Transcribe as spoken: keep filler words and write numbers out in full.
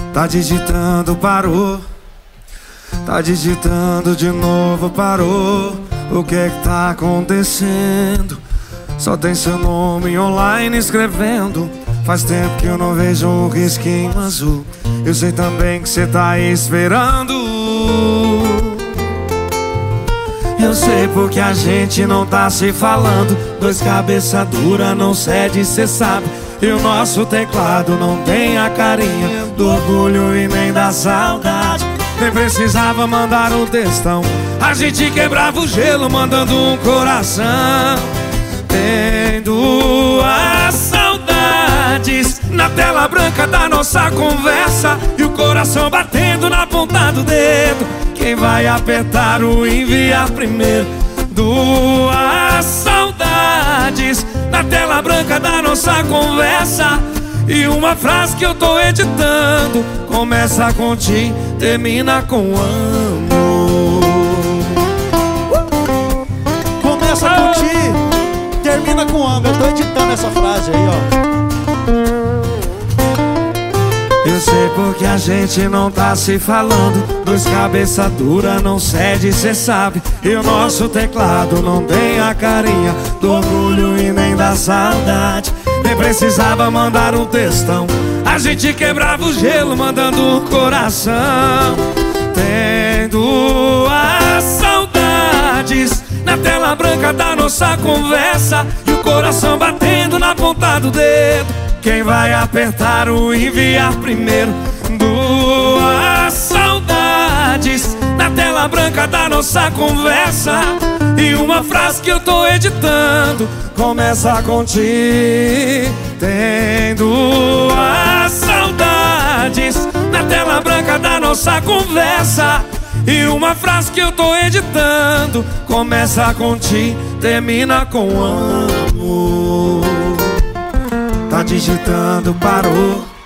Tá digitando, parou. Tá digitando de novo, parou. O que é que tá acontecendo? Só tem seu nome online escrevendo. Faz tempo que eu não vejo um risquinho azul. Eu sei também que cê tá aí esperando. Eu sei porque a gente não tá se falando. Dois cabeça dura não cede, cê sabe. E o nosso teclado não tem a carinha do orgulho e nem da saudade. Nem precisava mandar um textão, a gente quebrava o gelo mandando um coração. Tem duas saudades na tela branca da nossa conversa e o coração batendo na ponta do dedo. Quem vai apertar o enviar primeiro? Duas saudades na tela branca da nossa conversa e uma frase que eu tô editando. Começa com ti, termina com amo. Começa com ti, termina com amo. Eu tô editando essa frase aí, ó. Eu sei porque a gente não tá se falando. Dois cabeça dura não cede, cê sabe. E o nosso teclado não tem a carinha do orgulho e nem da saudade. Nem precisava mandar um textão, a gente quebrava o gelo mandando um coração. Tem duas saudades na tela branca da nossa conversa e o coração batendo na ponta do dedo. Quem vai apertar o enviar primeiro? Duas saudades na tela branca da nossa conversa e uma frase que eu tô editando. Começa com ti. Tem duas saudades na tela branca da nossa conversa e uma frase que eu tô editando. Começa com ti, termina com amo. Tá digitando, parou.